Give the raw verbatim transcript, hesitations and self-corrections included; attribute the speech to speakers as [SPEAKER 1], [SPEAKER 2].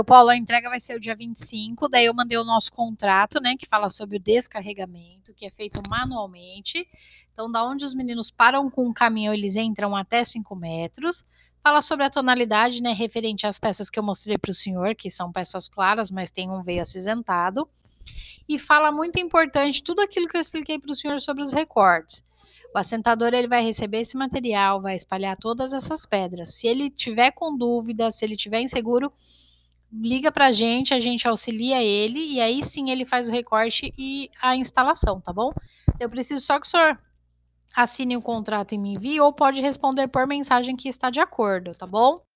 [SPEAKER 1] Paulo, a entrega vai ser o dia vinte e cinco, daí eu mandei o nosso contrato, né, que fala sobre o descarregamento, que é feito manualmente. Então, da onde os meninos param com o caminhão, eles entram até cinco metros. Fala sobre a tonalidade, né, referente às peças que eu mostrei para o senhor, que são peças claras, mas tem um veio acinzentado. E fala muito importante tudo aquilo que eu expliquei para o senhor sobre os recortes. O assentador ele vai receber esse material, vai espalhar todas essas pedras. Se ele tiver com dúvida, se ele tiver inseguro, liga pra gente, a gente auxilia ele e aí sim ele faz o recorte e a instalação, tá bom? Eu preciso só que o senhor assine o contrato e me envie ou pode responder por mensagem que está de acordo, tá bom?